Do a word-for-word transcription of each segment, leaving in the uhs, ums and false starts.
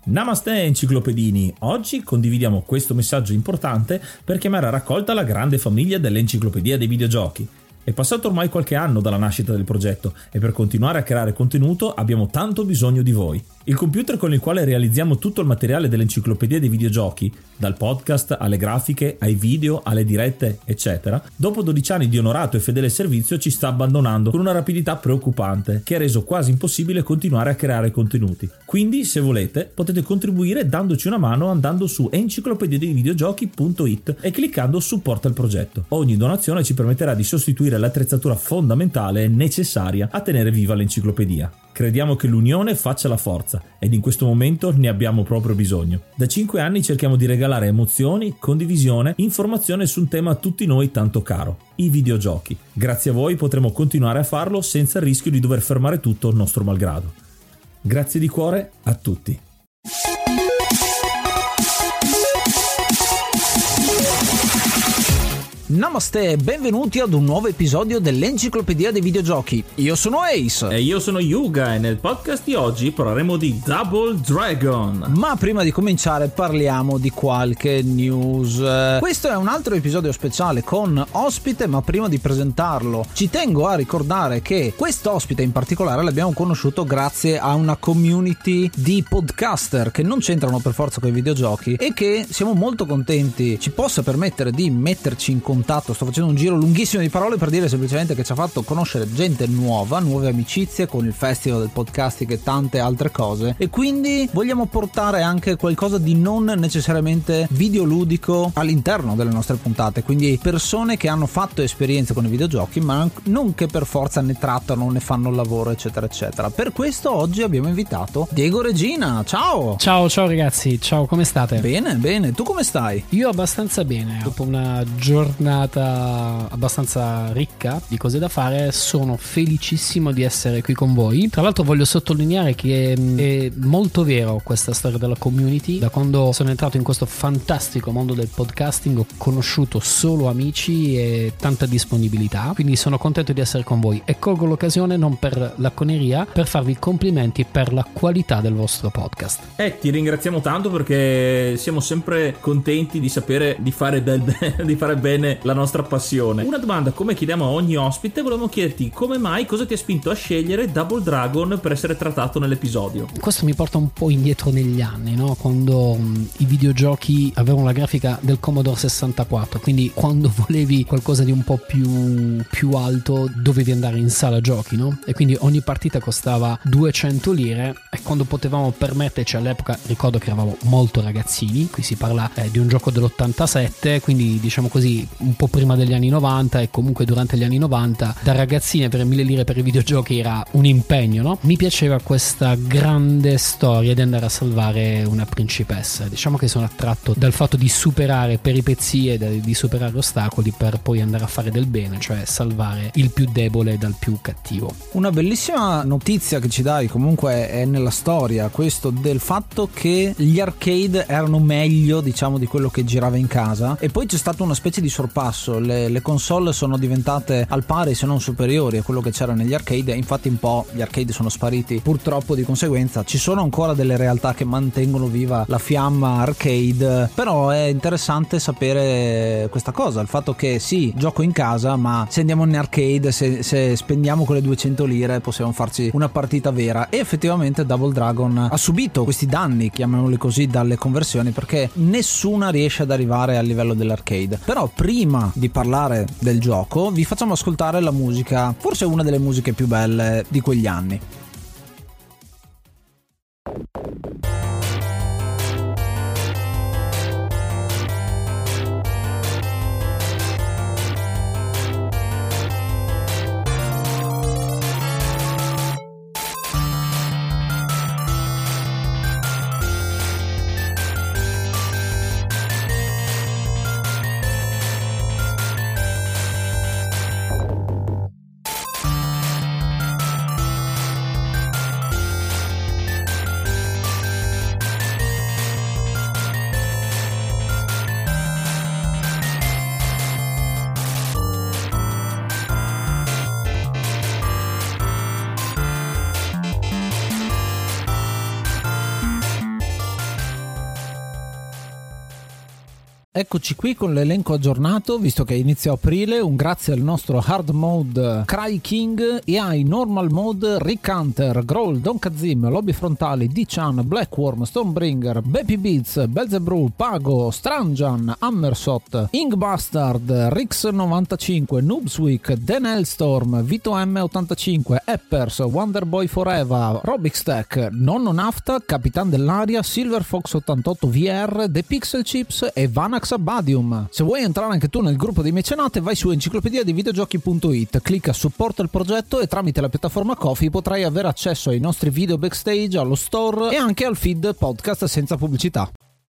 Namaste enciclopedini, oggi condividiamo questo messaggio importante per chiamare a raccolta la grande famiglia dell'Enciclopedia dei Videogiochi. È passato ormai qualche anno dalla nascita del progetto e per continuare a creare contenuto abbiamo tanto bisogno di voi. Il computer con il quale realizziamo tutto il materiale dell'Enciclopedia dei Videogiochi, dal podcast alle grafiche, ai video, alle dirette, eccetera, dopo dodici anni di onorato e fedele servizio ci sta abbandonando con una rapidità preoccupante che ha reso quasi impossibile continuare a creare contenuti. Quindi, se volete, potete contribuire dandoci una mano andando su enciclopedia dei videogiochi punto it e cliccando supporta il progetto. Ogni donazione ci permetterà di sostituire l'attrezzatura fondamentale e necessaria a tenere viva l'enciclopedia. Crediamo che l'unione faccia la forza ed in questo momento ne abbiamo proprio bisogno. Da cinque anni cerchiamo di regalare emozioni, condivisione, informazione su un tema a tutti noi tanto caro, i videogiochi. Grazie a voi potremo continuare a farlo senza il rischio di dover fermare tutto nostro malgrado. Grazie di cuore a tutti. Namaste e benvenuti ad un nuovo episodio dell'Enciclopedia dei Videogiochi. Io sono Ace. E io sono Yuga e nel podcast di oggi parleremo di Double Dragon. Ma prima di cominciare parliamo di qualche news. Questo è un altro episodio speciale con ospite, ma prima di presentarlo ci tengo a ricordare che quest'ospite in particolare l'abbiamo conosciuto grazie a una community di podcaster che non c'entrano per forza con i videogiochi e che siamo molto contenti ci possa permettere di metterci in contatto. Sto facendo un giro lunghissimo di parole per dire semplicemente che ci ha fatto conoscere gente nuova, nuove amicizie con il festival del podcasting e tante altre cose, e quindi vogliamo portare anche qualcosa di non necessariamente videoludico all'interno delle nostre puntate, quindi persone che hanno fatto esperienze con i videogiochi ma non che per forza ne trattano, ne fanno il lavoro eccetera eccetera. Per questo oggi abbiamo invitato Diego Regina. Ciao ciao ciao ragazzi, ciao, come state? Bene bene, tu come stai? Io abbastanza bene, dopo una giornata abbastanza ricca di cose da fare sono felicissimo di essere qui con voi. Tra l'altro voglio sottolineare che è molto vero questa storia della community. Da quando sono entrato in questo fantastico mondo del podcasting ho conosciuto solo amici e tanta disponibilità, quindi sono contento di essere con voi e colgo l'occasione non per la conneria, per farvi i complimenti per la qualità del vostro podcast. Eh, ti ringraziamo tanto perché siamo sempre contenti di sapere di fare, del, di fare bene la nostra passione. Una domanda come chiediamo a ogni ospite, volevamo chiederti come mai, cosa ti ha spinto a scegliere Double Dragon per essere trattato nell'episodio. Questo mi porta un po' indietro negli anni, no? Quando um, i videogiochi avevano la grafica del Commodore sessantaquattro, quindi quando volevi qualcosa di un po' più, più alto dovevi andare in sala giochi, no? E quindi ogni partita costava duecento lire e quando potevamo permetterci all'epoca, ricordo che eravamo molto ragazzini, qui si parla eh, di un gioco dell'ottantasette, quindi diciamo così un po' prima degli anni novanta e comunque durante gli anni novanta, da ragazzine per mille lire per i videogiochi era un impegno, no? Mi piaceva questa grande storia di andare a salvare una principessa. Diciamo che sono attratto dal fatto di superare peripezie, di superare ostacoli per poi andare a fare del bene, cioè salvare il più debole dal più cattivo. Una bellissima notizia che ci dai comunque è nella storia, questo del fatto che gli arcade erano meglio, diciamo, di quello che girava in casa, e poi c'è stata una specie di sorpasso. Le, le console sono diventate al pari se non superiori a quello che c'era negli arcade, e infatti un po' gli arcade sono spariti purtroppo. Di conseguenza ci sono ancora delle realtà che mantengono viva la fiamma arcade, però è interessante sapere questa cosa, il fatto che sì, gioco in casa, ma se andiamo in arcade, se, se spendiamo quelle duecento lire possiamo farci una partita vera. E effettivamente Double Dragon ha subito questi danni, chiamiamoli così, dalle conversioni, perché nessuna riesce ad arrivare al livello dell'arcade. Però prima di parlare del gioco vi facciamo ascoltare la musica, forse una delle musiche più belle di quegli anni. Eccoci qui con l'elenco aggiornato, visto che inizia aprile. Un grazie al nostro hard mode Cry King e ai normal mode Rick Hunter, Growl, Don Kazim, Lobby Frontali, D-Chan, Blackworm, Stormbringer, Baby Beats, Belzebrew, Pago, Stranjan, Hammersot, Inkbastard, Rix novantacinque, Noobsweek, Dan Hellstorm, Vito M ottantacinque, Eppers, Wonderboy Forever, Robix Tech, Nonno Nafta, Capitan dell'Aria, Silver Fox ottantotto V R, The Pixel Chips e Vanax Abadium. Se vuoi entrare anche tu nel gruppo dei mecenate, vai su enciclopedia di videogiochi punto it, clicca supporta il progetto e tramite la piattaforma Ko-fi potrai avere accesso ai nostri video backstage, allo store e anche al feed podcast senza pubblicità.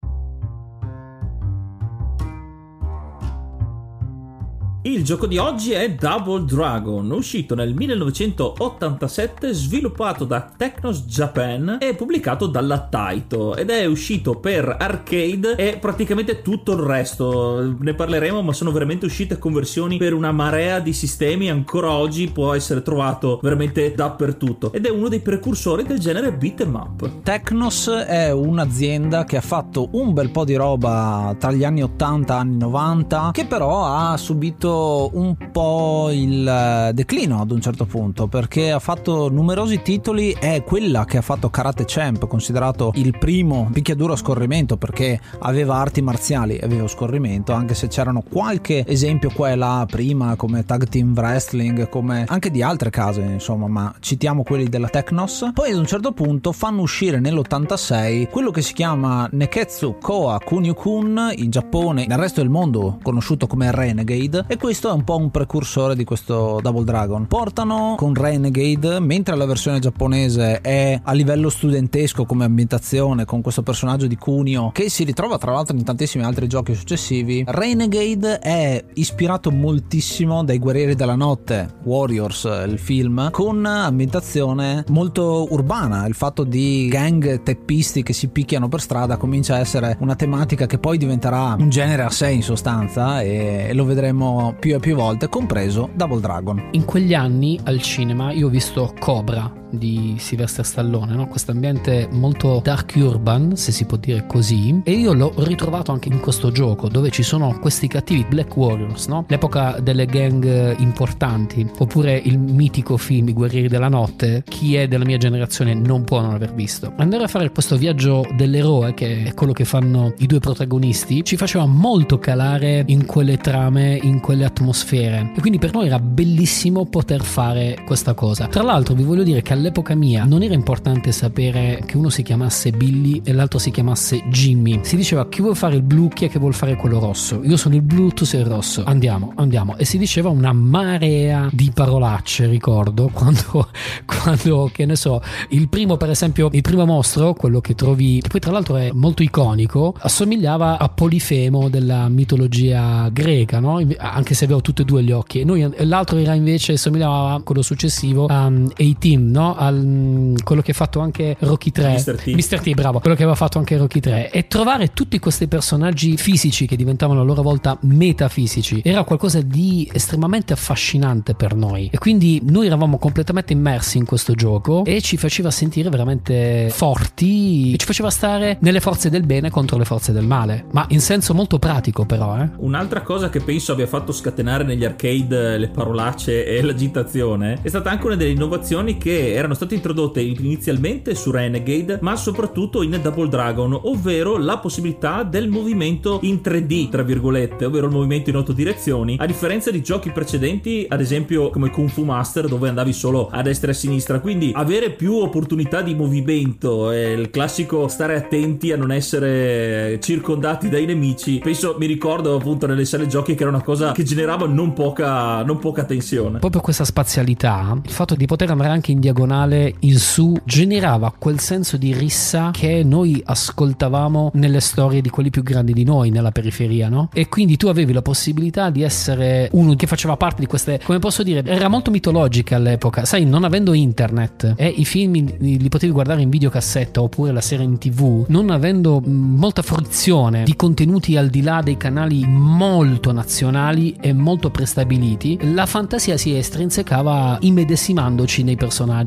Il gioco di oggi è Double Dragon, uscito nel millenovecentottantasette, sviluppato da Technos Japan e pubblicato dalla Taito, ed è uscito per arcade e praticamente tutto il resto. Ne parleremo, ma sono veramente uscite conversioni per una marea di sistemi. Ancora oggi può essere trovato veramente dappertutto ed è uno dei precursori del genere beat 'em up. Technos è un'azienda che ha fatto un bel po' di roba tra gli anni ottanta e anni novanta, che però ha subito un po' il declino ad un certo punto, perché ha fatto numerosi titoli. È quella che ha fatto Karate Champ, considerato il primo picchiaduro a scorrimento, perché aveva arti marziali e aveva scorrimento, anche se c'erano qualche esempio qua e là prima, come Tag Team Wrestling, come anche di altre case, insomma, ma citiamo quelli della Technos. Poi ad un certo punto fanno uscire nell'ottantasei quello che si chiama Neketsu Koa Kunio-kun in Giappone, nel resto del mondo conosciuto come Renegade, e questo è un po' un precursore di questo Double Dragon. Portano con Renegade, mentre la versione giapponese è a livello studentesco come ambientazione, con questo personaggio di Kunio che si ritrova tra l'altro in tantissimi altri giochi successivi. Renegade è ispirato moltissimo dai Guerrieri della Notte, Warriors, il film, con ambientazione molto urbana. Il fatto di gang teppisti che si picchiano per strada comincia a essere una tematica che poi diventerà un genere a sé in sostanza, e lo vedremo più e più volte, compreso Double Dragon. In quegli anni al cinema io ho visto Cobra di Sylvester Stallone, no? Questo ambiente molto dark urban, se si può dire così, e io l'ho ritrovato anche in questo gioco, dove ci sono questi cattivi Black Warriors, no? L'epoca delle gang importanti, oppure il mitico film I Guerrieri della Notte. Chi è della mia generazione non può non aver visto. Andare a fare questo viaggio dell'eroe, che è quello che fanno i due protagonisti, ci faceva molto calare in quelle trame, in quelle atmosfere, e quindi per noi era bellissimo poter fare questa cosa. Tra l'altro vi voglio dire che all'epoca mia non era importante sapere che uno si chiamasse Billy e l'altro si chiamasse Jimmy. Si diceva: chi vuole fare il blu, chi è che vuole fare quello rosso? Io sono il blu, tu sei il rosso, andiamo, andiamo. E si diceva una marea di parolacce. Ricordo quando, quando che ne so, il primo, per esempio, il primo mostro, quello che trovi, che poi tra l'altro è molto iconico, assomigliava a Polifemo della mitologia greca, no? Anche se avevo tutti e due gli occhi. Noi, l'altro era invece, somigliava a quello successivo a A-Team, no? Al, quello che ha fatto anche Rocky tre, mister T. mister T, bravo, quello che aveva fatto anche Rocky tre. E trovare tutti questi personaggi fisici che diventavano a loro volta metafisici era qualcosa di estremamente affascinante per noi, e quindi noi eravamo completamente immersi in questo gioco e ci faceva sentire veramente forti, e ci faceva stare nelle forze del bene contro le forze del male, ma in senso molto pratico. Però eh. Un'altra cosa che penso abbia fatto scatenare negli arcade le parolacce e l'agitazione è stata anche una delle innovazioni che erano state introdotte inizialmente su Renegade, ma soprattutto in Double Dragon, ovvero la possibilità del movimento in tre D, tra virgolette, ovvero il movimento in otto direzioni, a differenza di giochi precedenti, ad esempio come Kung Fu Master, dove andavi solo a destra e a sinistra. Quindi avere più opportunità di movimento e il classico stare attenti a non essere circondati dai nemici, penso, mi ricordo appunto nelle sale giochi che era una cosa che generava non poca, non poca tensione. Proprio questa spazialità, il fatto di poter andare anche in diagonale in su, generava quel senso di rissa che noi ascoltavamo nelle storie di quelli più grandi di noi nella periferia, no? E quindi tu avevi la possibilità di essere uno che faceva parte di queste, come posso dire, era molto mitologica all'epoca, sai, non avendo internet e i film li potevi guardare in videocassetta oppure la serie in tv, non avendo molta fruizione di contenuti al di là dei canali molto nazionali e molto prestabiliti, la fantasia si estrinsecava immedesimandoci nei personaggi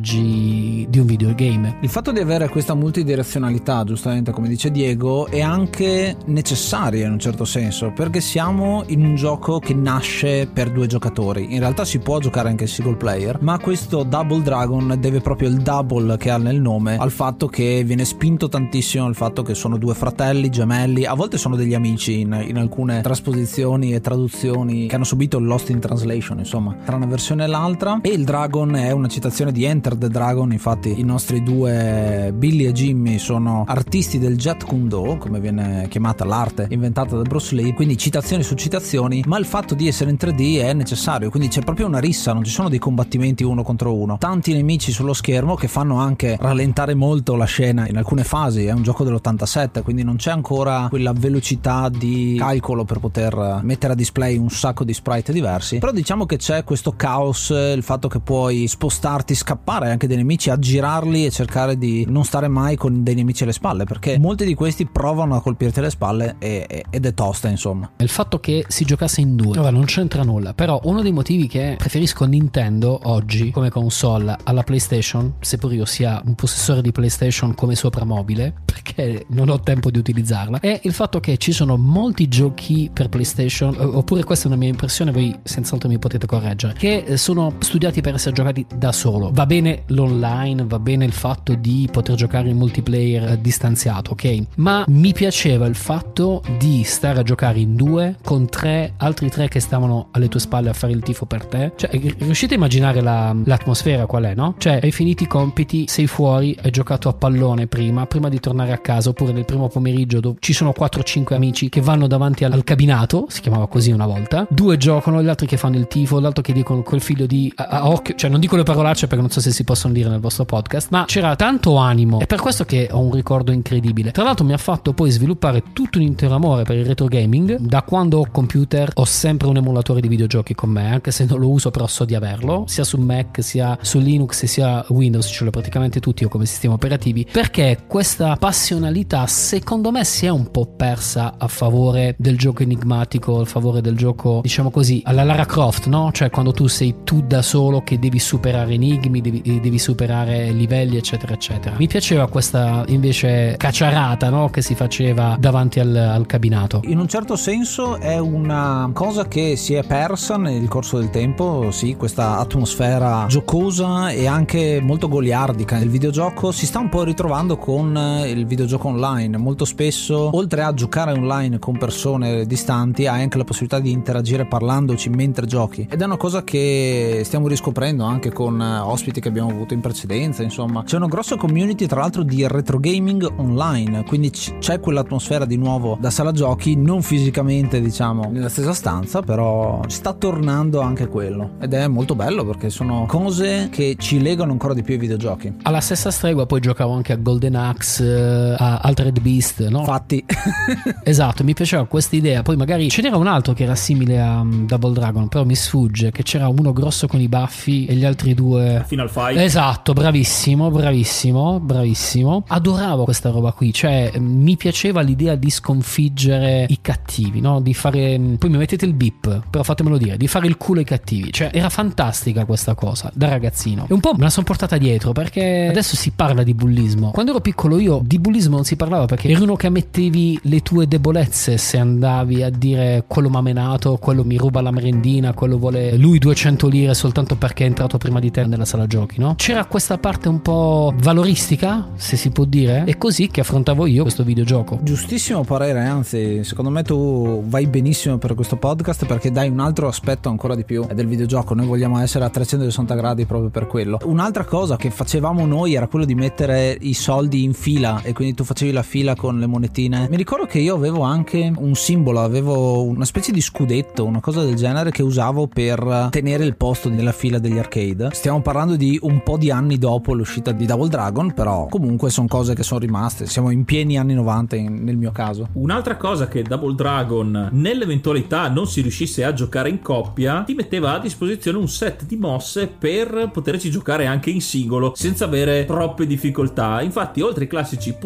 personaggi di un videogame. Il fatto di avere questa multidirezionalità, giustamente come dice Diego, è anche necessaria in un certo senso, perché siamo in un gioco che nasce per due giocatori. In realtà si può giocare anche single player, ma questo Double Dragon deve proprio il double che ha nel nome al fatto che viene spinto tantissimo il fatto che sono due fratelli gemelli, a volte sono degli amici in, in alcune trasposizioni e traduzioni che hanno subito il Lost in Translation, insomma, tra una versione e l'altra. E il Dragon è una citazione di Enter the Dragon, infatti i nostri due Billy e Jimmy sono artisti del Jeet Kune Do, come viene chiamata l'arte inventata da Bruce Lee, quindi citazioni su citazioni, ma il fatto di essere in tre D è necessario, quindi c'è proprio una rissa, non ci sono dei combattimenti uno contro uno, tanti nemici sullo schermo che fanno anche rallentare molto la scena in alcune fasi. È un gioco dell'ottantasette, quindi non c'è ancora quella velocità di calcolo per poter mettere a display un sacco di sprite diversi, però diciamo che c'è questo caos, il fatto che puoi spostarti, scappare anche dei nemici, aggirarli e cercare di non stare mai con dei nemici alle spalle, perché molti di questi provano a colpirti alle spalle e, ed è tosta, insomma. Il fatto che si giocasse in due, ora non c'entra nulla, però uno dei motivi che preferisco Nintendo oggi come console alla PlayStation, seppur io sia un possessore di PlayStation come soprammobile, perché non ho tempo di utilizzarla, è il fatto che ci sono molti giochi per PlayStation, oppure questa è una mia impressione, voi senz'altro mi potete correggere, che sono studiati per essere giocati da solo. Va bene l'online, va bene il fatto di poter giocare in multiplayer distanziato, ok, ma mi piaceva il fatto di stare a giocare in due con tre altri tre che stavano alle tue spalle a fare il tifo per te. Cioè, riuscite a immaginare la, l'atmosfera qual è, no? Cioè, hai finito i compiti, sei fuori, hai giocato a pallone prima prima di tornare a casa, oppure nel primo pomeriggio dove ci sono quattro o cinque amici che vanno davanti al, al cabinato, si chiamava così una volta, due giocano, gli altri che fanno il tifo, l'altro che dicono col figlio di a, a occhio, cioè non dico le parolacce perché non so se si possono dire nel vostro podcast, ma c'era tanto animo, è per questo che ho un ricordo incredibile. Tra l'altro mi ha fatto poi sviluppare tutto un intero amore per il retro gaming. Da quando ho computer ho sempre un emulatore di videogiochi con me, anche se non lo uso, però so di averlo, sia su Mac sia su Linux sia Windows, ce l'ho praticamente tutti io come sistemi operativi, perché questa passionalità secondo me si è un po' persa a favore del gioco enigmatico, a favore del gioco, diciamo così, alla Lara Croft, no? Cioè quando tu sei tu da solo che devi superare enigmi, devi, devi superare livelli, eccetera eccetera. Mi piaceva questa invece cacciarata, no? Che si faceva davanti al, al cabinato. In un certo senso è una cosa che si è persa nel corso del tempo, sì, questa atmosfera giocosa e anche molto goliardica nel videogioco si sta un po' ritrovando con il videogioco online. Molto spesso, oltre a giocare online con persone distanti, hai anche la possibilità di interagire parlandoci mentre giochi, ed è una cosa che stiamo riscoprendo anche con ospiti che abbiamo avuto in precedenza. Insomma, c'è una grossa community tra l'altro di retro gaming online, quindi c- c'è quell'atmosfera di nuovo da sala giochi, non fisicamente diciamo nella stessa stanza, però sta tornando anche quello, ed è molto bello perché sono cose che ci legano ancora di più ai videogiochi. Alla stessa stregua poi giocavo anche a Golden Axe, a Altered Beast, no? Infatti esatto, mi piaceva questa idea. Poi magari ce n'era un altro che era simile a um, Double Dragon, però mi sfugge, che c'era uno grosso con i baffi e gli altri due Final Fight. Esatto, bravissimo, bravissimo, bravissimo. Adoravo questa roba qui, cioè mi piaceva l'idea di sconfiggere i cattivi, no? Di fare, poi mi mettete il bip, però fatemelo dire, di fare il culo ai cattivi. Cioè era fantastica questa cosa da ragazzino, e un po' me la sono portata dietro perché adesso si parla di bullismo. Quando ero piccolo io di bullismo non si parlava, perché eri uno che ammettevi le tue debolezze se andavi a dire quello m'ha menato, quello mi ruba la merendina, quello vuole lui duecento lire soltanto perché è entrato prima di te nella sala giochi, no? C'era questa parte un po' valoristica, se si può dire. È così che affrontavo io questo videogioco. Giustissimo parere, anzi secondo me tu vai benissimo per questo podcast perché dai un altro aspetto ancora di più del videogioco. Noi vogliamo essere a trecentosessanta gradi proprio per quello. Un'altra cosa che facevamo noi era quello di mettere i soldi in fila, e quindi tu facevi la fila con le monetine. Mi ricordo che io avevo anche un simbolo, avevo una specie di scudetto, una cosa del genere, che usavo per tenere il posto nella fila degli arcade. Stiamo parlando di un po' di anni dopo l'uscita di Double Dragon, però comunque sono cose che sono rimaste. Siamo in pieni anni novanta in, nel mio caso. Un'altra cosa che Double Dragon, nell'eventualità non si riuscisse a giocare in coppia, ti metteva a disposizione un set di mosse per poterci giocare anche in singolo senza avere troppe difficoltà. Infatti, oltre ai classici push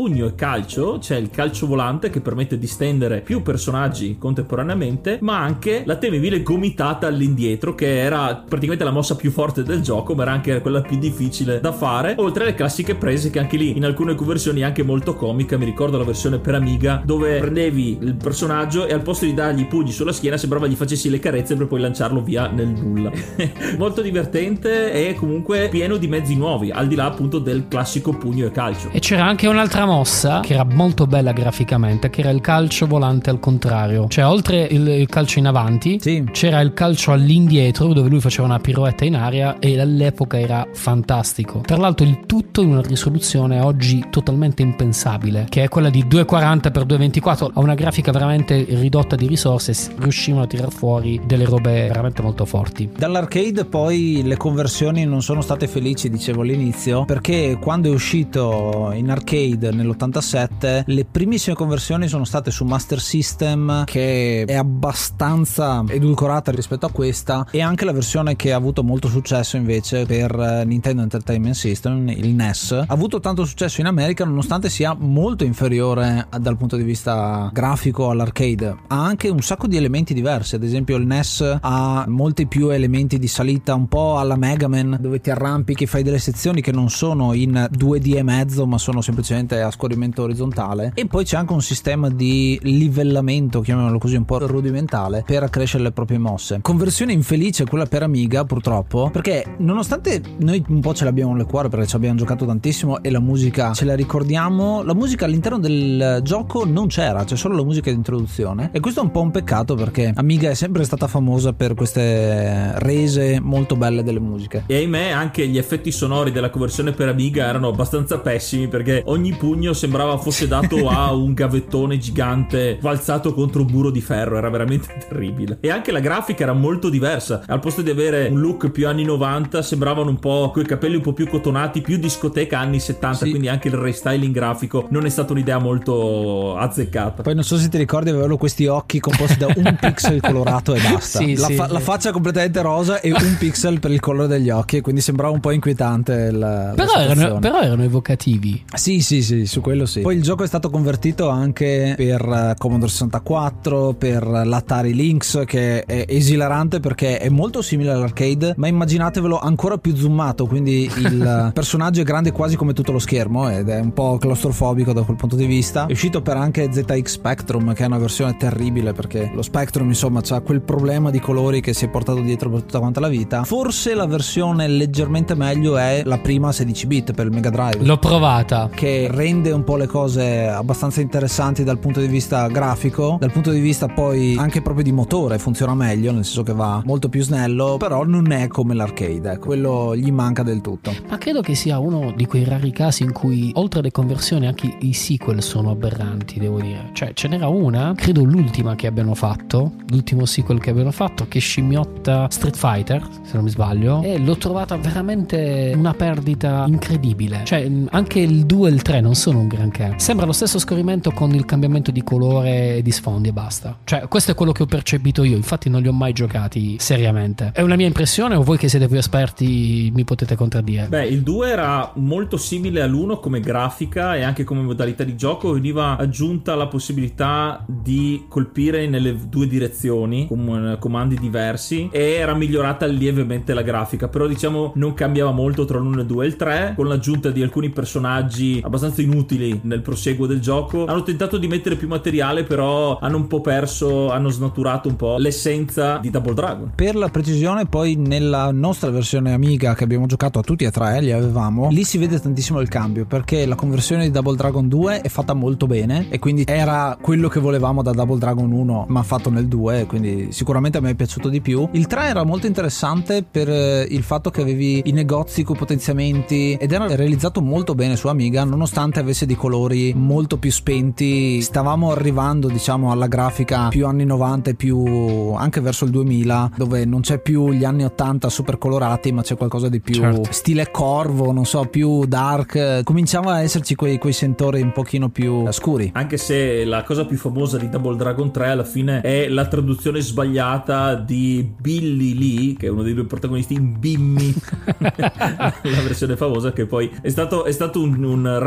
pugno e calcio. C'è il calcio volante che permette di stendere più personaggi contemporaneamente, ma anche la temibile gomitata all'indietro, che era praticamente la mossa più forte del gioco, ma era anche quella più difficile da fare, oltre alle classiche prese che anche lì in alcune versioni anche molto comica. Mi ricordo la versione per Amiga dove prendevi il personaggio e al posto di dargli i pugni sulla schiena sembrava gli facessi le carezze per poi lanciarlo via nel nulla. Molto divertente e comunque pieno di mezzi nuovi, al di là appunto del classico pugno e calcio. E c'era anche un'altra mossa che era molto bella graficamente, che era il calcio volante al contrario. Cioè oltre il, il calcio in avanti, sì, c'era il calcio all'indietro dove lui faceva una pirouetta in aria e all'epoca era fantastico. Tra l'altro il tutto in una risoluzione oggi totalmente impensabile, che è quella di duecentoquaranta per duecentoventiquattro, a una grafica veramente ridotta di risorse riuscivano a tirar fuori delle robe veramente molto forti. Dall'arcade poi le conversioni non sono state felici, dicevo all'inizio, perché quando è uscito in arcade nell'ottantasette le primissime conversioni sono state su Master System, che è abbastanza edulcorata rispetto a questa, e anche la versione che ha avuto molto successo invece per Nintendo Entertainment System, il N E S, ha avuto tanto successo in America nonostante sia molto inferiore dal punto di vista grafico all'arcade. Ha anche un sacco di elementi diversi, ad esempio il N E S ha molti più elementi di salita, un po' alla Mega Man, dove ti arrampichi, fai delle sezioni che non sono in due D e mezzo ma sono semplicemente a scorrimento orizzontale, e poi c'è anche un sistema di livellamento, chiamiamolo così, un po' rudimentale per accrescere le proprie mosse. Conversione infelice quella per Amiga, purtroppo, perché nonostante noi un po' ce l'abbiamo nel cuore perché ci abbiamo giocato tantissimo e la musica ce la ricordiamo, la musica all'interno del gioco non c'era, c'è solo la musica di introduzione, e questo è un po' un peccato perché Amiga è sempre stata famosa per queste rese molto belle delle musiche. E ahimè anche gli effetti sonori della conversione per Amiga erano abbastanza pessimi, perché ogni pugno sembrava fosse dato a un gavettone gigante valzato contro un muro di ferro, era veramente terribile. E anche la grafica era molto diversa, al posto di avere un look più anni novanta sembravano un po' coi capelli un po' più cotonati, più discoteca anni settanta, sì. Quindi anche il restyling grafico non è stata un'idea molto azzeccata. Poi non so se ti ricordi, avevano questi occhi composti da un pixel colorato e basta. Sì, la, sì, fa- sì. la faccia completamente rosa e un pixel per il colore degli occhi, quindi sembrava un po' inquietante la, però, la erano, però erano evocativi. Sì sì sì, su quello sì. Poi il gioco è stato convertito anche per Commodore sessantaquattro, per l'Atari Lynx, che è esilarante perché è molto simile all'arcade, ma immaginatevelo ancora più zoomato, quindi il personaggio è grande quasi come tutto lo schermo ed è un po' claustrofobico da quel punto di vista. È uscito per anche Z X Spectrum, che è una versione terribile perché lo Spectrum insomma c'ha quel problema di colori che si è portato dietro per tutta quanta la vita. Forse la versione leggermente meglio è la prima sedici bit per il Mega Drive. L'ho provata, che rende un po' le cose abbastanza interessanti dal punto di vista grafico, dal punto di vista poi anche proprio di motore funziona meglio, nel senso che va molto più snello, però non è come l'arcade, ecco, quello gli manca del tutto. Ma credo che sia uno di quei rari casi in cui oltre alle conversioni anche i sequel sono aberranti, devo dire. Cioè ce n'era una, credo l'ultima che abbiano fatto, l'ultimo sequel che abbiano fatto, che scimmiotta Street Fighter, se non mi sbaglio, e l'ho trovata veramente una perdita incredibile. Cioè anche il due e il tre non sono un granché, sembra lo stesso scorrimento con il cambiamento di colore e di sfondi e basta. Cioè questo è quello che ho percepito io, infatti non li ho mai giocati seriamente. È una mia impressione o voi che siete più esperti mi potete contraddire? Beh, il due era molto simile all'uno come grafica e anche come modalità di gioco, veniva aggiunta la possibilità di colpire nelle due direzioni con comandi diversi e era migliorata lievemente la grafica, però diciamo non cambiava molto tra l'uno e il due e il tre, con l'aggiunta di alcuni personaggi abbastanza inutili nel proseguo del gioco. Hanno tentato di mettere più materiale, però hanno un po' perso, hanno snaturato un po' l'essenza di Double Dragon. Per la precisione, poi nella nostra versione Amiga che abbiamo giocato a tutti e tre, li avevamo, lì si vede tantissimo il cambio, perché la conversione di Double Dragon due è fatta molto bene e quindi era quello che volevamo da Double Dragon uno ma fatto nel due, quindi sicuramente a me è piaciuto di più. Il tre era molto interessante per il fatto che avevi i negozi con potenziamenti ed era realizzato molto bene su Amiga, nonostante avesse dei colori molto più spenti. Stavamo arrivando diciamo alla grafica più anni novanta e più anche verso il duemila, dove non c'è più gli anni ottanta super colorati ma c'è qualcosa di più, certo, stile corvo, non so, più dark. Cominciava a esserci quei, quei sentori un pochino più scuri, anche se la cosa più famosa di Double Dragon tre alla fine è la traduzione sbagliata di Billy Lee, che è uno dei due protagonisti, in Bimmy la versione famosa, che poi è stato, è stato un, un running joke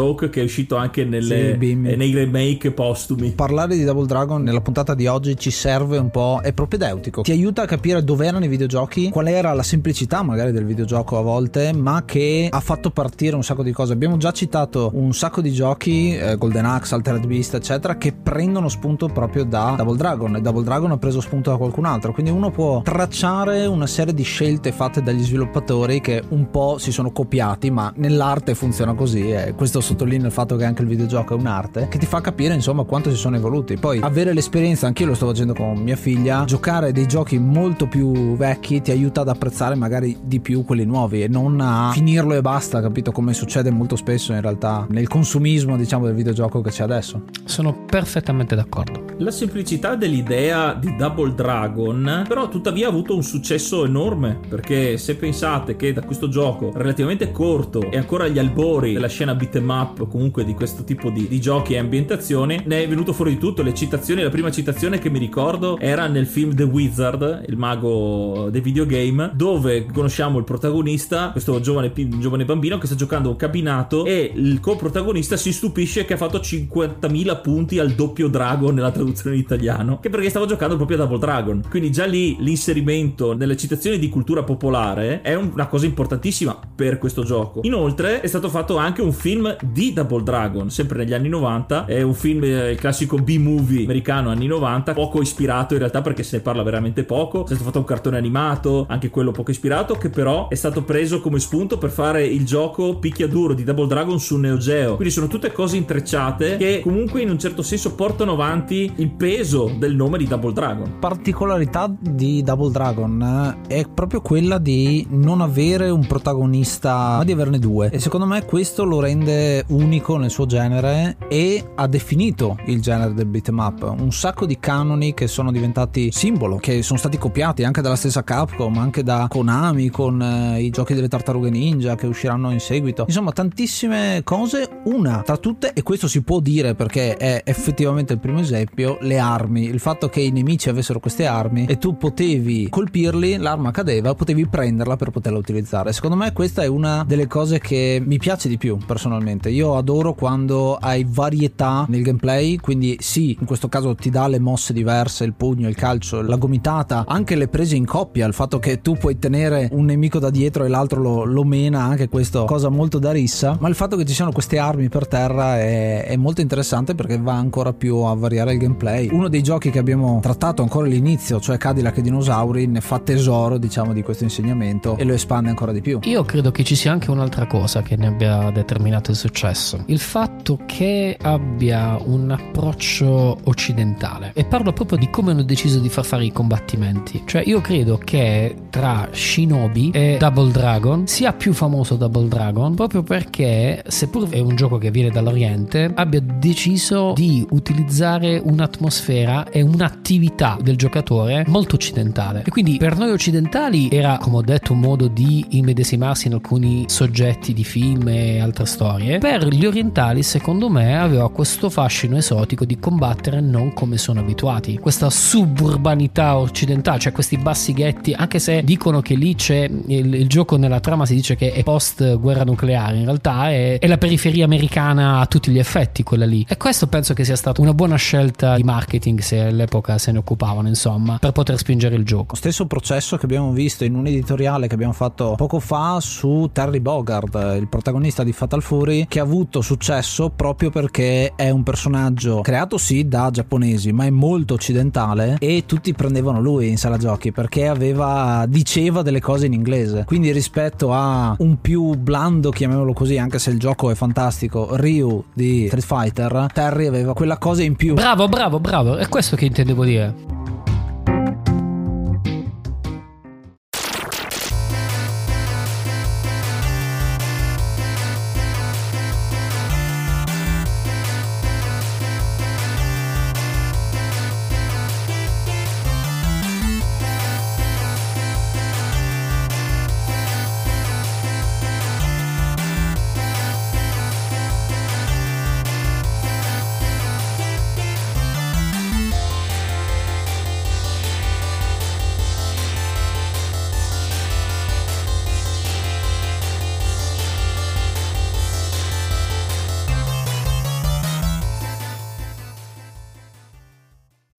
joke che è uscito anche nelle, sì, eh, nei remake postumi. Parlare di Double Dragon nella puntata di oggi ci serve un po', è propedeutico, ti aiuta a capire dove erano i videogiochi, qual era la semplicità magari del videogioco a volte, ma che ha fatto partire un sacco di cose. Abbiamo già citato un sacco di giochi, eh, Golden Axe, Altered Beast eccetera, che prendono spunto proprio da Double Dragon, e Double Dragon ha preso spunto da qualcun altro, quindi uno può tracciare una serie di scelte fatte dagli sviluppatori che un po' si sono copiati, ma nell'arte funziona così, e questo sottolinea il fatto che anche il videogioco è un'arte che ti fa capire insomma quanto si sono evoluti. Poi avere l'esperienza, anch'io lo sto facendo con mia figlia, giocare dei giochi molto più vecchi ti aiuta ad apprezzare magari di più quelli nuovi e non a finirlo e basta, capito, come succede molto spesso in realtà nel consumismo diciamo del videogioco che c'è adesso. Sono perfettamente d'accordo. La semplicità dell'idea di Double Dragon però tuttavia ha avuto un successo enorme, perché se pensate che da questo gioco relativamente corto e ancora agli albori della scena beat 'em up, comunque di questo tipo di, di giochi e ambientazioni, ne è venuto fuori di tutto. Le citazioni, la prima citazione che mi ricordo era nel film The Wizard, il mago dei videogame, dove conosciamo il protagonista, questo giovane, giovane bambino che sta giocando un cabinato, e il coprotagonista si stupisce che ha fatto cinquantamila punti al doppio drago nella traduzione in italiano, che perché stava giocando proprio a Double Dragon. Quindi già lì l'inserimento nelle citazioni di cultura popolare è una cosa importantissima per questo gioco. Inoltre è stato fatto anche un film di Double Dragon, sempre negli anni novanta, è un film, il classico B-movie americano anni novanta, poco ispirato in realtà perché se ne parla veramente poco. È stato fatto un cartone animato, anche quello poco ispirato, che però è stato preso come spunto per fare il gioco picchiaduro di Double Dragon su Neo Geo. Quindi sono tutte cose intrecciate che comunque in un certo senso portano avanti il peso del nome di Double Dragon. Particolarità di Double Dragon è proprio quella di non avere un protagonista, ma di averne due, e secondo me questo lo rende unico nel suo genere e ha definito il genere del beat 'em up. Un sacco di canoni che sono diventati simbolo, che sono stati copiati anche dalla stessa Capcom, anche da Konami con eh, i giochi delle tartarughe ninja che usciranno in seguito. Insomma, tantissime cose. Una tra tutte, e questo si può dire perché è effettivamente il primo esempio, le armi. Il fatto che i nemici avessero queste armi e tu potevi colpirli, l'arma cadeva, potevi prenderla per poterla utilizzare. Secondo me questa è una delle cose che mi piace di più personalmente. Io adoro quando hai varietà nel gameplay, quindi sì, in questo caso ti dà le mosse diverse, il pugno, il calcio, la gomitata, anche le prese in coppia, il fatto che tu puoi tenere un nemico da dietro e l'altro lo, lo mena, anche questo cosa molto da rissa, ma il fatto che ci siano queste armi per terra è, è molto interessante perché va ancora più a variare il gameplay. Uno dei giochi che abbiamo trattato ancora all'inizio, cioè Cadillac e Dinosauri, ne fa tesoro diciamo di questo insegnamento e lo espande ancora di più. Io credo che ci sia anche un'altra cosa che ne abbia determinato il successo: il fatto che abbia un approccio occidentale, e parlo proprio di come hanno deciso di far fare i combattimenti. Cioè io credo che tra Shinobi e Double Dragon sia più famoso Double Dragon proprio perché, seppur è un gioco che viene dall'Oriente, abbia deciso di utilizzare un'atmosfera e un'attività del giocatore molto occidentale, e quindi per noi occidentali era, come ho detto, un modo di immedesimarsi in alcuni soggetti di film e altre storie. Per gli orientali, secondo me, aveva questo fascino esotico di combattere non come sono abituati, questa suburbanità occidentale, cioè questi bassi ghetti, anche se dicono che lì c'è il, il gioco, nella trama si dice che è post guerra nucleare, in realtà è, è la periferia americana a tutti gli effetti quella lì, e questo penso che sia stata una buona scelta di marketing, se all'epoca se ne occupavano, insomma, per poter spingere il gioco. Stesso processo che abbiamo visto in un editoriale che abbiamo fatto poco fa su Terry Bogard, il protagonista di Fatal Fury, che ha avuto successo proprio perché è un personaggio creato sì da giapponesi, ma è molto occidentale, e tutti prendevano lui in sala giochi perché aveva diceva delle cose in inglese. Quindi rispetto a un più blando, chiamiamolo così, anche se il gioco è fantastico, Ryu di Street Fighter, Terry aveva quella cosa in più. Bravo, bravo, bravo, è questo che intendevo dire.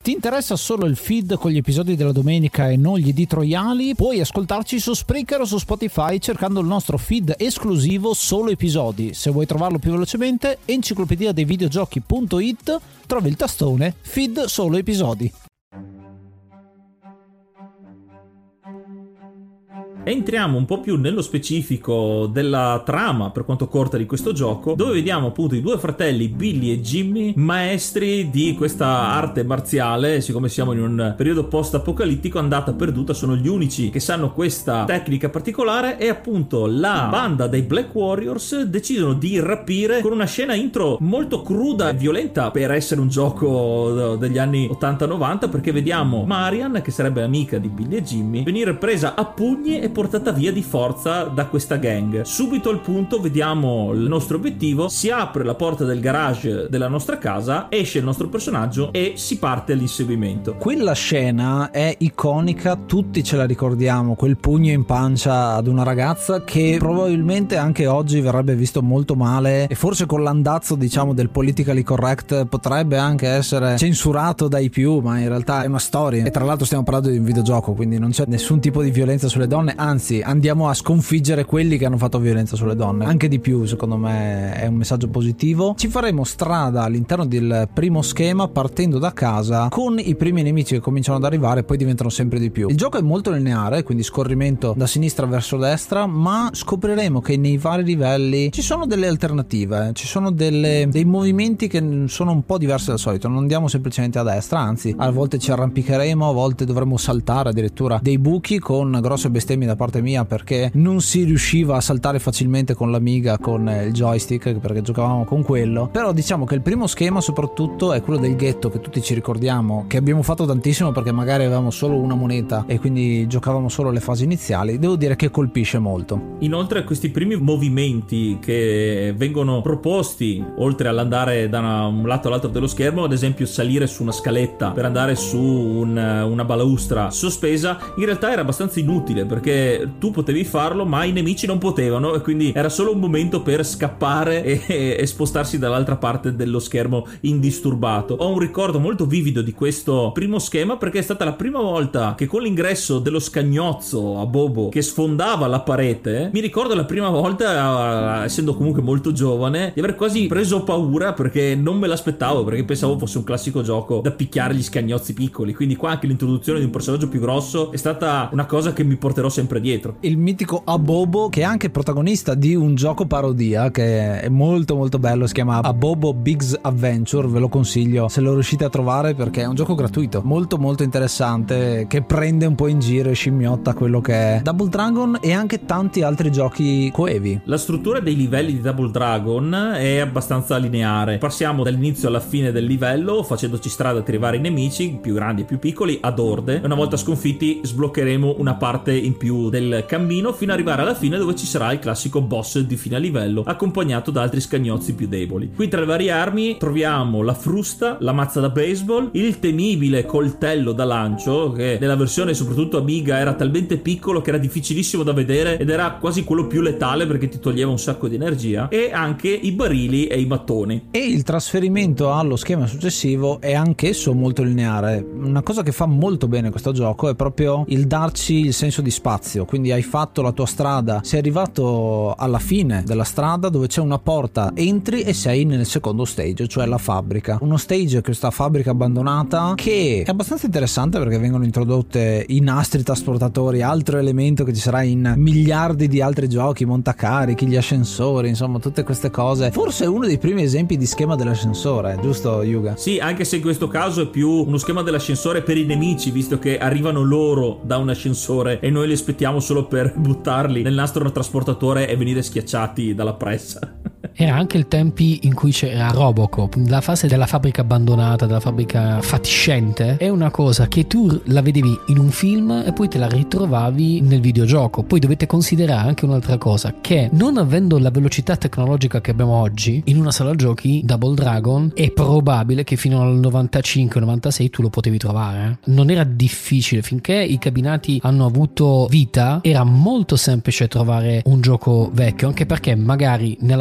Ti interessa solo il feed con gli episodi della domenica e non gli editoriali? Puoi ascoltarci su Spreaker o su Spotify cercando il nostro feed esclusivo Solo Episodi. Se vuoi trovarlo più velocemente, enciclopedia dei videogiochi punto it, trovi il tastone feed Solo Episodi. Entriamo un po' più nello specifico della trama, per quanto corta, di questo gioco, dove vediamo appunto i due fratelli Billy e Jimmy, maestri di questa arte marziale. Siccome siamo in un periodo post-apocalittico, andata perduta, sono gli unici che sanno questa tecnica particolare, e appunto la banda dei Black Warriors decidono di rapire, con una scena intro molto cruda e violenta per essere un gioco degli anni ottanta novanta, perché vediamo Marian, che sarebbe amica di Billy e Jimmy, venire presa a pugni e portata via di forza da questa gang. Subito al punto vediamo il nostro obiettivo, si apre la porta del garage della nostra casa, esce il nostro personaggio e si parte all'inseguimento. Quella scena è iconica, tutti ce la ricordiamo, quel pugno in pancia ad una ragazza che probabilmente anche oggi verrebbe visto molto male, e forse con l'andazzo, diciamo, del politically correct potrebbe anche essere censurato dai più, ma in realtà è una storia, e tra l'altro stiamo parlando di un videogioco, quindi non c'è nessun tipo di violenza sulle donne, anzi andiamo a sconfiggere quelli che hanno fatto violenza sulle donne, anche di più. Secondo me è un messaggio positivo. Ci faremo strada all'interno del primo schema, partendo da casa, con i primi nemici che cominciano ad arrivare e poi diventano sempre di più. Il gioco è molto lineare, quindi scorrimento da sinistra verso destra, ma scopriremo che nei vari livelli ci sono delle alternative, ci sono delle, dei movimenti che sono un po' diversi dal solito. Non andiamo semplicemente a destra, anzi a volte ci arrampicheremo, a volte dovremo saltare addirittura dei buchi, con grosse bestemmie da parte mia perché non si riusciva a saltare facilmente con l'Amiga, con il joystick, perché giocavamo con quello. Però diciamo che il primo schema soprattutto è quello del ghetto, che tutti ci ricordiamo, che abbiamo fatto tantissimo perché magari avevamo solo una moneta e quindi giocavamo solo le fasi iniziali. Devo dire che colpisce molto. Inoltre questi primi movimenti che vengono proposti, oltre all'andare da una, un lato all'altro dello schermo, ad esempio salire su una scaletta per andare su un, una balaustra sospesa, in realtà era abbastanza inutile, perché tu potevi farlo ma i nemici non potevano, e quindi era solo un momento per scappare e, e spostarsi dall'altra parte dello schermo indisturbato. Ho un ricordo molto vivido di questo primo schema, perché è stata la prima volta che con l'ingresso dello scagnozzo a Bobo che sfondava la parete, mi ricordo la prima volta, essendo comunque molto giovane, di aver quasi preso paura, perché non me l'aspettavo, perché pensavo fosse un classico gioco da picchiare gli scagnozzi piccoli. Quindi qua anche l'introduzione di un personaggio più grosso è stata una cosa che mi porterò sempre dietro. Il mitico Abobo, che è anche protagonista di un gioco parodia che è molto molto bello, si chiama Abobo Big's Adventure, ve lo consiglio se lo riuscite a trovare, perché è un gioco gratuito molto molto interessante, che prende un po' in giro e scimmiotta quello che è Double Dragon e anche tanti altri giochi coevi. La struttura dei livelli di Double Dragon è abbastanza lineare, passiamo dall'inizio alla fine del livello facendoci strada per arrivare ai nemici più grandi e più piccoli ad orde, e una volta sconfitti sbloccheremo una parte in più del cammino fino ad arrivare alla fine, dove ci sarà il classico boss di fine livello accompagnato da altri scagnozzi più deboli. Qui tra le varie armi troviamo la frusta, la mazza da baseball, il temibile coltello da lancio, che nella versione soprattutto Amiga era talmente piccolo che era difficilissimo da vedere ed era quasi quello più letale perché ti toglieva un sacco di energia, e anche i barili e i mattoni. E il trasferimento allo schema successivo è anch'esso molto lineare. Una cosa che fa molto bene questo gioco è proprio il darci il senso di spazio, quindi hai fatto la tua strada, sei arrivato alla fine della strada dove c'è una porta, entri e sei nel secondo stage, cioè la fabbrica. Uno stage è questa fabbrica abbandonata che è abbastanza interessante perché vengono introdotte i nastri trasportatori, altro elemento che ci sarà in miliardi di altri giochi, montacarichi, gli ascensori, insomma tutte queste cose. Forse è uno dei primi esempi di schema dell'ascensore, giusto Yuga? Sì, anche se in questo caso è più uno schema dell'ascensore per i nemici, visto che arrivano loro da un ascensore e noi li aspettiamo solo per buttarli nel nastro trasportatore e venire schiacciati dalla pressa. Era anche il tempi in cui c'era Robocop. La fase della fabbrica abbandonata, della fabbrica fatiscente, è una cosa che tu la vedevi in un film e poi te la ritrovavi nel videogioco. Poi dovete considerare anche un'altra cosa, che non avendo la velocità tecnologica che abbiamo oggi, in una sala giochi Double Dragon è probabile che fino al novantacinque novantasei tu lo potevi trovare. Non era difficile, finché i cabinati hanno avuto vita era molto semplice trovare un gioco vecchio, anche perché magari nella sala giochi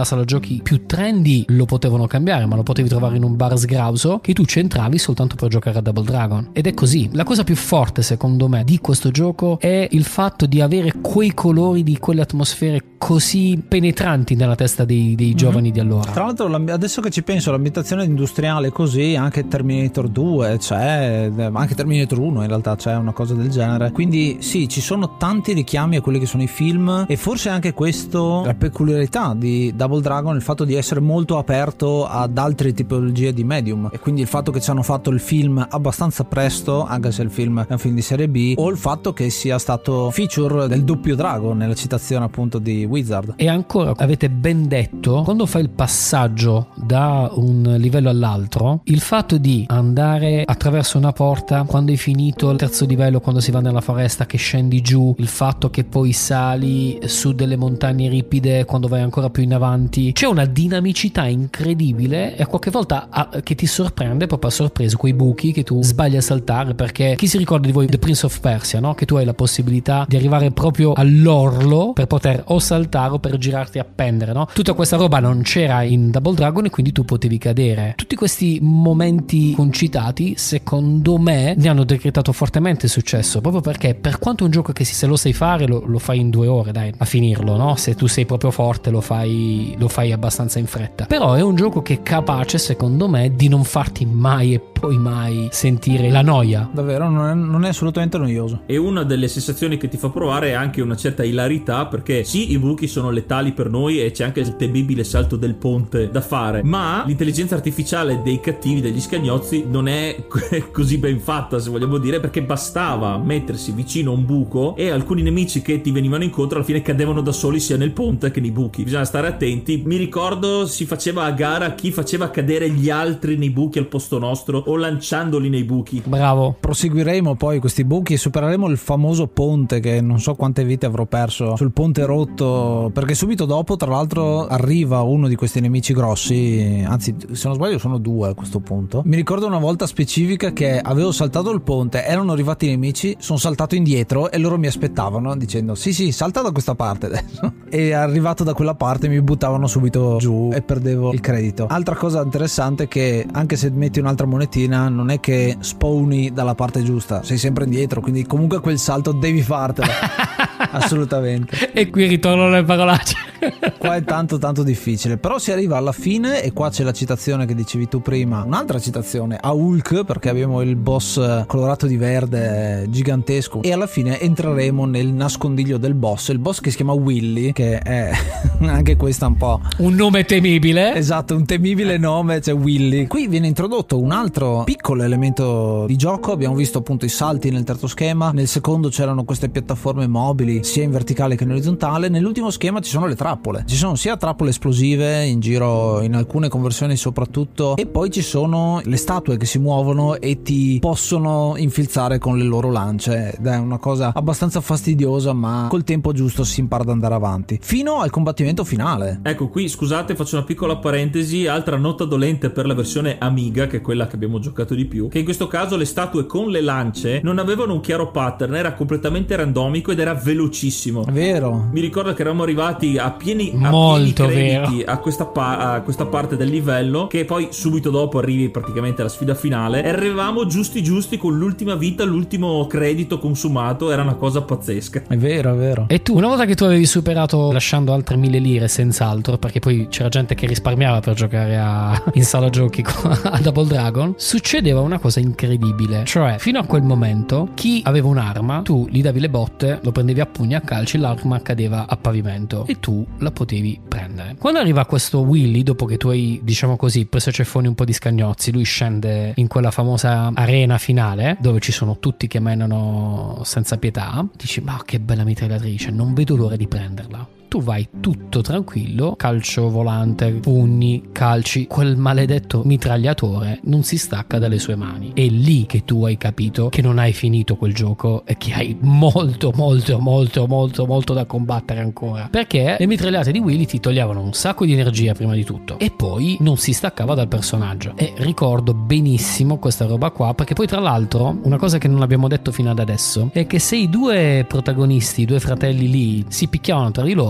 giochi più trendy lo potevano cambiare, ma lo potevi trovare in un bar sgrauso che tu c'entravi soltanto per giocare a Double Dragon. Ed è così. La cosa più forte secondo me di questo gioco è il fatto di avere quei colori, di quelle atmosfere così penetranti nella testa dei, dei giovani mm-hmm. di allora. Tra l'altro adesso che ci penso, l'ambientazione industriale così, anche Terminator due c'è, anche Terminator uno in realtà c'è una cosa del genere, quindi sì, ci sono tanti richiami a quelli che sono i film, e forse anche questo la peculiarità di Double Dragon, il fatto di essere molto aperto ad altre tipologie di medium, e quindi il fatto che ci hanno fatto il film abbastanza presto, anche se il film è un film di serie B, o il fatto che sia stato feature del doppio drago nella citazione appunto di Wizard. E ancora, avete ben detto, quando fai il passaggio da un livello all'altro, il fatto di andare attraverso una porta, quando hai finito il terzo livello, quando si va nella foresta, che scendi giù, il fatto che poi sali su delle montagne ripide quando vai ancora più in avanti, c'è una dinamicità incredibile, e qualche volta a, che ti sorprende proprio a sorpresa, quei buchi che tu sbagli a saltare, perché chi si ricorda di voi The Prince of Persia, no? Che tu hai la possibilità di arrivare proprio all'orlo per poter o saltare o per girarti a pendere, no? Tutta questa roba non c'era in Double Dragon e quindi tu potevi cadere. Tutti questi momenti concitati secondo me ne hanno decretato fortemente successo, proprio perché per quanto un gioco che se lo sai fare lo, lo fai in due ore, dai, a finirlo, no? Se tu sei proprio forte lo fai, lo fai abbastanza in fretta, però è un gioco che è capace secondo me di non farti mai e poi mai sentire la noia. Davvero non è, non è assolutamente noioso, e una delle sensazioni che ti fa provare è anche una certa ilarità, perché sì, i buchi sono letali per noi e c'è anche il temibile salto del ponte da fare, ma l'intelligenza artificiale dei cattivi, degli scagnozzi, non è così ben fatta, se vogliamo dire, perché bastava mettersi vicino a un buco e alcuni nemici che ti venivano incontro alla fine cadevano da soli sia nel ponte che nei buchi. Bisogna stare attenti. Mi ricordo si faceva a gara chi faceva cadere gli altri nei buchi al posto nostro o lanciandoli nei buchi. Bravo. Proseguiremo poi questi buchi e supereremo il famoso ponte, che non so quante vite avrò perso sul ponte rotto, perché subito dopo tra l'altro arriva uno di questi nemici grossi, anzi se non sbaglio sono due a questo punto. Mi ricordo una volta specifica che avevo saltato il ponte, erano arrivati i nemici, sono saltato indietro e loro mi aspettavano dicendo sì sì salta da questa parte adesso, e arrivato da quella parte mi buttavano subito giù e perdevo il credito. Altra cosa interessante è che anche se metti un'altra monetina non è che spawni dalla parte giusta, sei sempre indietro, quindi comunque quel salto devi fartelo. Assolutamente. E qui ritorno alle parolacce. Qua è tanto tanto difficile, però si arriva alla fine e qua c'è la citazione che dicevi tu prima, un'altra citazione a Hulk, perché abbiamo il boss colorato di verde gigantesco e alla fine entreremo nel nascondiglio del boss, il boss che si chiama Willy, che è anche questa un po' un nome temibile. Esatto, un temibile nome, c'è Willy. Qui viene introdotto un altro piccolo elemento di gioco, abbiamo visto appunto i salti nel terzo schema, nel secondo c'erano queste piattaforme mobili sia in verticale che in orizzontale, nell'ultimo schema ci sono le trappole, ci sono sia trappole esplosive in giro in alcune conversioni soprattutto, e poi ci sono le statue che si muovono e ti possono infilzare con le loro lance, ed è una cosa abbastanza fastidiosa, ma col tempo giusto si impara ad andare avanti fino al combattimento finale. Ecco, qui scusate, faccio una piccola parentesi, altra nota dolente per la versione Amiga, che è quella che abbiamo giocato di più, che in questo caso le statue con le lance non avevano un chiaro pattern, era completamente randomico ed era velocissimo. Vero. Mi ricordo che eravamo arrivati a pieni, a molto pieni crediti vero a questa, pa- a questa parte del livello, che poi subito dopo arrivi praticamente alla sfida finale, e arrivavamo giusti giusti con l'ultima vita, l'ultimo credito consumato, era una cosa pazzesca. È vero, è vero. E tu, una volta che tu avevi superato lasciando altre mille lire senz'altro, perché poi c'era gente che risparmiava per giocare a, in sala giochi a Double Dragon, succedeva una cosa incredibile, cioè fino a quel momento chi aveva un'arma tu gli davi le botte, lo prendevi a pugni, a calci, l'arma cadeva a pavimento e tu la potevi prendere. Quando arriva questo Willy, dopo che tu hai, diciamo così, preso a ceffoni un po' di scagnozzi, lui scende in quella famosa arena finale dove ci sono tutti che menano senza pietà, dici ma che bella mitragliatrice, non vedo l'ora di prenderla. Tu vai tutto tranquillo, calcio volante, pugni, calci, quel maledetto mitragliatore non si stacca dalle sue mani. È lì che tu hai capito che non hai finito quel gioco e che hai molto molto molto molto molto da combattere ancora, perché le mitragliate di Willy ti toglievano un sacco di energia prima di tutto e poi non si staccava dal personaggio. E ricordo benissimo questa roba qua, perché poi tra l'altro una cosa che non abbiamo detto fino ad adesso è che se i due protagonisti, i due fratelli lì si picchiavano tra di loro,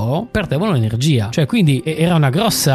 loro perdevano energia, cioè quindi era una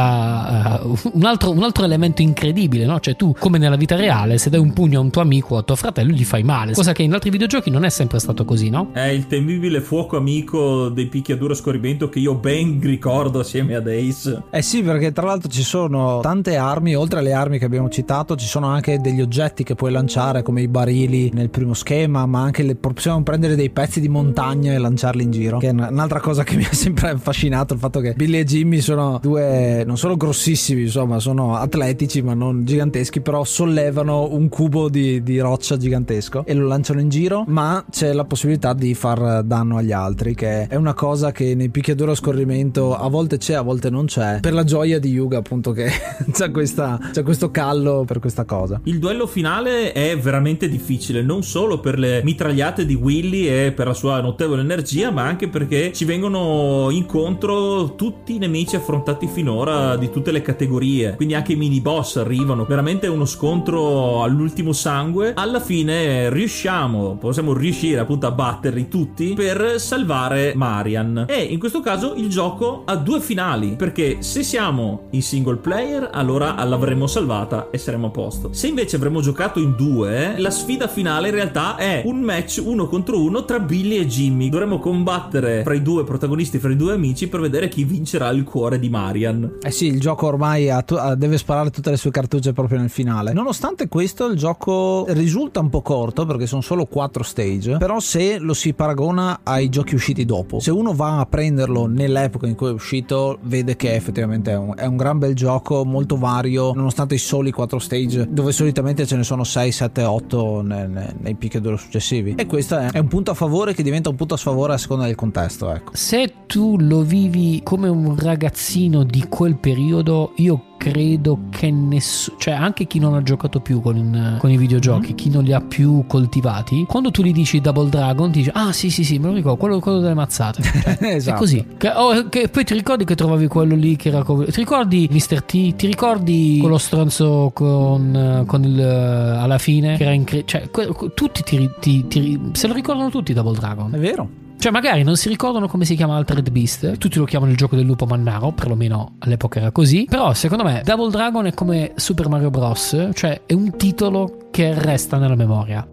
grossa uh, un, altro, un altro elemento incredibile, no? Cioè tu, come nella vita reale, se dai un pugno a un tuo amico o a tuo fratello gli fai male, cosa che in altri videogiochi non è sempre stato così, no? È il temibile fuoco amico dei picchiaduro a scorrimento che io ben ricordo assieme ad Ace. Eh sì, perché tra l'altro ci sono tante armi, oltre alle armi che abbiamo citato ci sono anche degli oggetti che puoi lanciare come i barili nel primo schema, ma anche le, possiamo prendere dei pezzi di montagna e lanciarli in giro, che è un'altra cosa che mi ha sempre affascinato, il fatto che Billy e Jimmy sono due, non solo grossissimi, insomma sono atletici ma non giganteschi, però sollevano un cubo di, di roccia gigantesco e lo lanciano in giro, ma c'è la possibilità di far danno agli altri, che è una cosa che nei picchiaduro a scorrimento a volte c'è, a volte non c'è, per la gioia di Yuga appunto, che c'è, questa, c'è questo callo per questa cosa. Il duello finale è veramente difficile, non solo per le mitragliate di Willy e per la sua notevole energia, ma anche perché ci vengono incontro tutti i nemici affrontati finora di tutte le categorie, quindi anche i mini boss arrivano, veramente uno scontro all'ultimo sangue. Alla fine riusciamo, possiamo riuscire appunto a batterli tutti per salvare Marian, e in questo caso il gioco ha due finali, perché se siamo in single player allora l'avremmo salvata e saremo a posto, se invece avremmo giocato in due la sfida finale in realtà è un match uno contro uno tra Billy e Jimmy, dovremmo combattere fra i due protagonisti, fra i due amici, per vedere chi vincerà il cuore di Marian. Eh sì, il gioco ormai ha tu- deve sparare tutte le sue cartucce proprio nel finale. Nonostante questo il gioco risulta un po' corto perché sono solo quattro stage, però se lo si paragona ai giochi usciti dopo, se uno va a prenderlo nell'epoca in cui è uscito, vede che effettivamente è un, è un gran bel gioco, molto vario, nonostante i soli quattro stage, dove solitamente ce ne sono sei, sette, otto nei, nei, nei picchiaduro successivi, e questo è, è un punto a favore che diventa un punto a sfavore a seconda del contesto, ecco. Se tu lo vivi come un ragazzino di quel periodo, io credo che nessuno, cioè anche chi non ha giocato più con, in, con i videogiochi, mm-hmm. chi non li ha più coltivati, quando tu gli dici Double Dragon ti dice ah sì sì sì me lo ricordo, quello, quello delle mazzate, cioè, esatto. È così che, oh, che poi ti ricordi che trovavi quello lì che era, ti ricordi mister T, ti ricordi quello stronzo con, con il alla fine che era incre- cioè que- tutti ti, ti, ti, se lo ricordano tutti Double Dragon, è vero. Cioè magari non si ricordano come si chiama Altered Beast, tutti lo chiamano il gioco del lupo mannaro, perlomeno all'epoca era così, però secondo me Double Dragon è come Super Mario Bros, cioè è un titolo che resta nella memoria.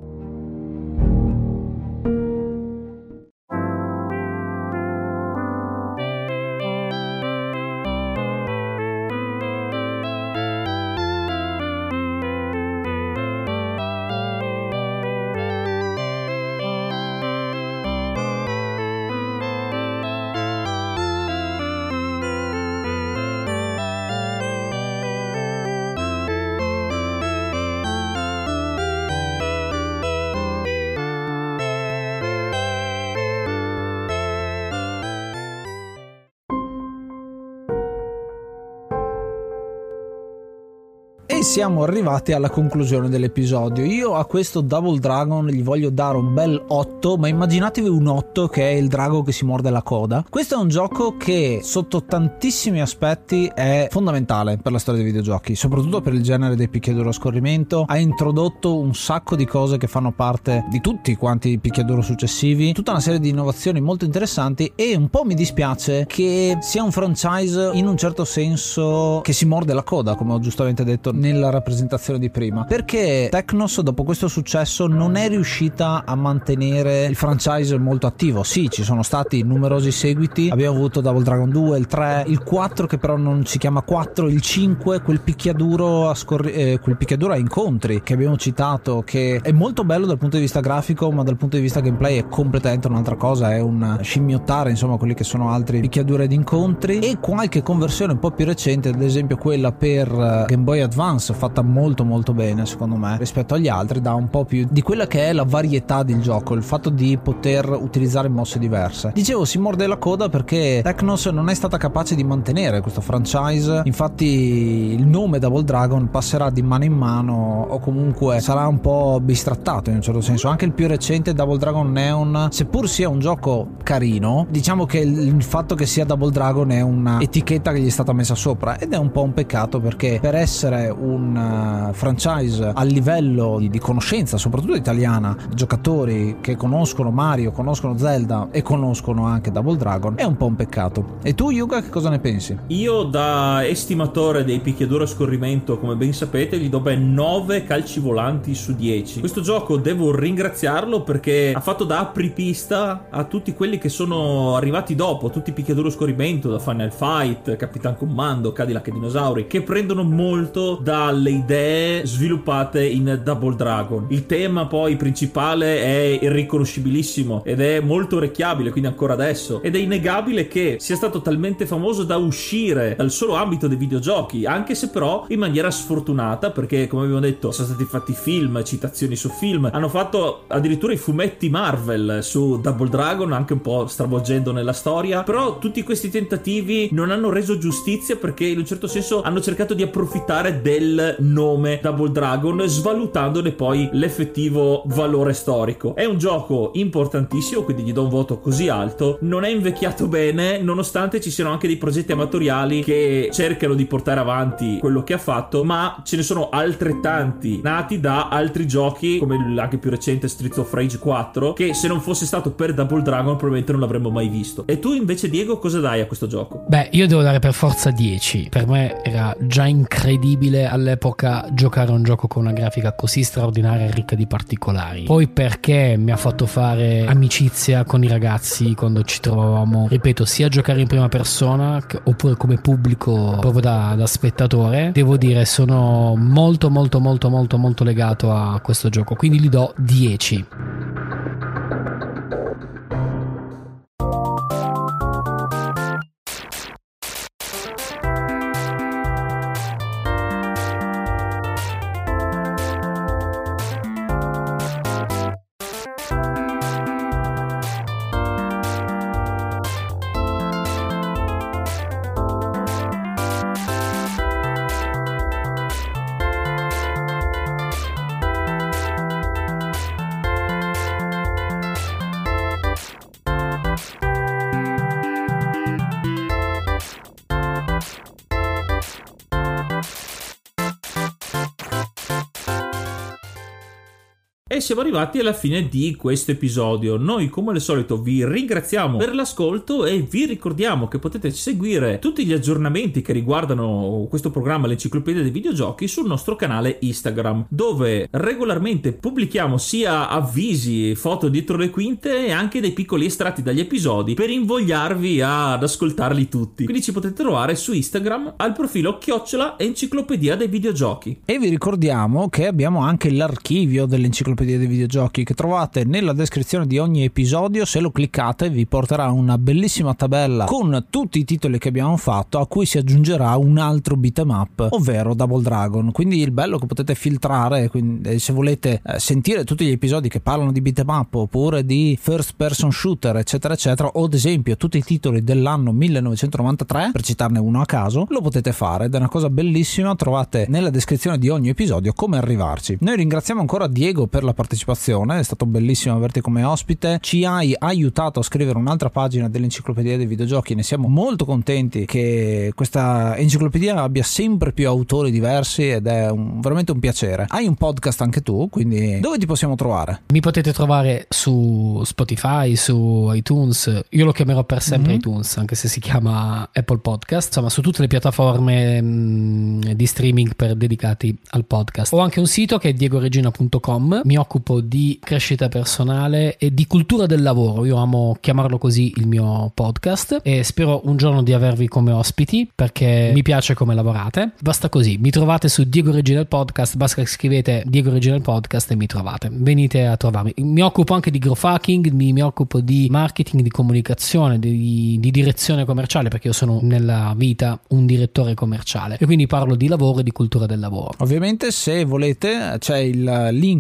E siamo arrivati alla conclusione dell'episodio. Io a questo Double Dragon gli voglio dare un bel otto, ma immaginatevi un otto che è il drago che si morde la coda. Questo è un gioco che sotto tantissimi aspetti è fondamentale per la storia dei videogiochi, soprattutto per il genere dei picchiaduro a scorrimento. Ha introdotto un sacco di cose che fanno parte di tutti quanti i picchiaduro successivi, tutta una serie di innovazioni molto interessanti, e un po' mi dispiace che sia un franchise in un certo senso che si morde la coda, come ho giustamente detto nella rappresentazione di prima, perché Technos dopo questo successo non è riuscita a mantenere il franchise molto attivo. Sì, ci sono stati numerosi seguiti, abbiamo avuto Double Dragon due, il tre, il quattro che però non si chiama quattro, il cinque, quel picchiaduro a scorri- eh, quel picchiaduro a incontri che abbiamo citato, che è molto bello dal punto di vista grafico, ma dal punto di vista gameplay è completamente un'altra cosa, è un scimmiottare insomma quelli che sono altri picchiadure di incontri, e qualche conversione un po' più recente, ad esempio quella per Game Boy Advance, fatta molto molto bene secondo me rispetto agli altri, dà un po' più di quella che è la varietà del gioco, il fatto di poter utilizzare mosse diverse. Dicevo, si morde la coda perché Technos non è stata capace di mantenere questo franchise, infatti il nome Double Dragon passerà di mano in mano o comunque sarà un po' bistrattato in un certo senso. Anche il più recente Double Dragon Neon, seppur sia un gioco carino, diciamo che il fatto che sia Double Dragon è una etichetta che gli è stata messa sopra, ed è un po' un peccato perché per essere un uh, franchise a livello di, di conoscenza, soprattutto italiana, giocatori che conoscono Mario, conoscono Zelda e conoscono anche Double Dragon, è un po' un peccato. E tu, Yuga, che cosa ne pensi? Io, da estimatore dei picchiaduro a scorrimento, come ben sapete, gli do ben nove calci volanti su dieci. Questo gioco devo ringraziarlo perché ha fatto da apripista a tutti quelli che sono arrivati dopo, tutti i picchiaduro a scorrimento, da Final Fight, Capitan Commando, Cadillac e Dinosauri, che prendono molto dalle idee sviluppate in Double Dragon. Il tema poi principale è irriconoscibilissimo ed è molto orecchiabile, quindi ancora adesso, ed è innegabile che sia stato talmente famoso da uscire dal solo ambito dei videogiochi, anche se però in maniera sfortunata, perché come abbiamo detto sono stati fatti film, citazioni su film, hanno fatto addirittura i fumetti Marvel su Double Dragon, anche un po' stravolgendo nella storia, però tutti questi tentativi non hanno reso giustizia, perché in un certo senso hanno cercato di approfittare del nome Double Dragon, svalutandone poi l'effettivo valore storico. È un gioco importantissimo, quindi gli do un voto così alto. Non è invecchiato bene, nonostante ci siano anche dei progetti amatoriali che cercano di portare avanti quello che ha fatto, ma ce ne sono altrettanti nati da altri giochi, come anche più recente Streets of Rage quattro, che se non fosse stato per Double Dragon probabilmente non l'avremmo mai visto. E tu invece, Diego, cosa dai a questo gioco? Beh, io devo dare per forza dieci. Per me era già incredibile all'epoca giocare a un gioco con una grafica così straordinaria e ricca di particolari. Poi perché mi ha fatto fare amicizia con i ragazzi quando ci trovavamo, ripeto, sia a giocare in prima persona che, oppure come pubblico proprio da, da spettatore. Devo dire, sono molto molto molto molto molto legato a questo gioco, quindi gli do dieci. E siamo arrivati alla fine di questo episodio. Noi, come al solito, vi ringraziamo per l'ascolto e vi ricordiamo che potete seguire tutti gli aggiornamenti che riguardano questo programma, l'Enciclopedia dei Videogiochi, sul nostro canale Instagram, dove regolarmente pubblichiamo sia avvisi, foto dietro le quinte e anche dei piccoli estratti dagli episodi per invogliarvi ad ascoltarli tutti. Quindi ci potete trovare su Instagram al profilo chiocciola Enciclopedia dei Videogiochi. E vi ricordiamo che abbiamo anche l'archivio dell'Enciclopedia dei Videogiochi, che trovate nella descrizione di ogni episodio. Se lo cliccate vi porterà una bellissima tabella con tutti i titoli che abbiamo fatto, a cui si aggiungerà un altro beat'em up, ovvero Double Dragon. Quindi il bello che potete filtrare, quindi se volete eh, sentire tutti gli episodi che parlano di beat'em up oppure di first person shooter eccetera eccetera, o ad esempio tutti i titoli dell'anno millenovecentonovantatré, per citarne uno a caso, lo potete fare ed è una cosa bellissima. Trovate nella descrizione di ogni episodio come arrivarci. Noi ringraziamo ancora Diego per la partecipazione, è stato bellissimo averti come ospite, ci hai aiutato a scrivere un'altra pagina dell'Enciclopedia dei Videogiochi, ne siamo molto contenti che questa enciclopedia abbia sempre più autori diversi ed è un, veramente un piacere. Hai un podcast anche tu, quindi dove ti possiamo trovare? Mi potete trovare su Spotify, su iTunes, io lo chiamerò per sempre mm-hmm. iTunes, anche se si chiama Apple Podcast, insomma su tutte le piattaforme mh, di streaming per dedicati al podcast. Ho anche un sito che è diego regina punto com, mi occupo di crescita personale e di cultura del lavoro, io amo chiamarlo così il mio podcast, e spero un giorno di avervi come ospiti perché mi piace come lavorate. Basta così, mi trovate su Diego Regina Podcast, basta che scrivete Diego Regina Podcast e mi trovate, venite a trovarmi. Mi occupo anche di growth hacking, mi, mi occupo di marketing, di comunicazione, di, di direzione commerciale, perché io sono nella vita un direttore commerciale e quindi parlo di lavoro e di cultura del lavoro. Ovviamente se volete c'è il link da cliccare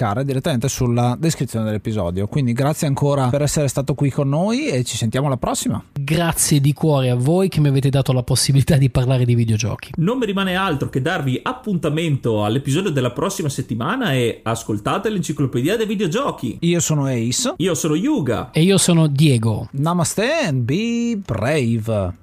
cliccare direttamente sulla descrizione dell'episodio. Quindi grazie ancora per essere stato qui con noi e ci sentiamo alla prossima. Grazie di cuore a voi che mi avete dato la possibilità di parlare di videogiochi. Non mi rimane altro che darvi appuntamento all'episodio della prossima settimana e ascoltate l'enciclopedia dei videogiochi. Io sono Ace. Io sono Yuga. E io sono Diego. Namaste and be brave.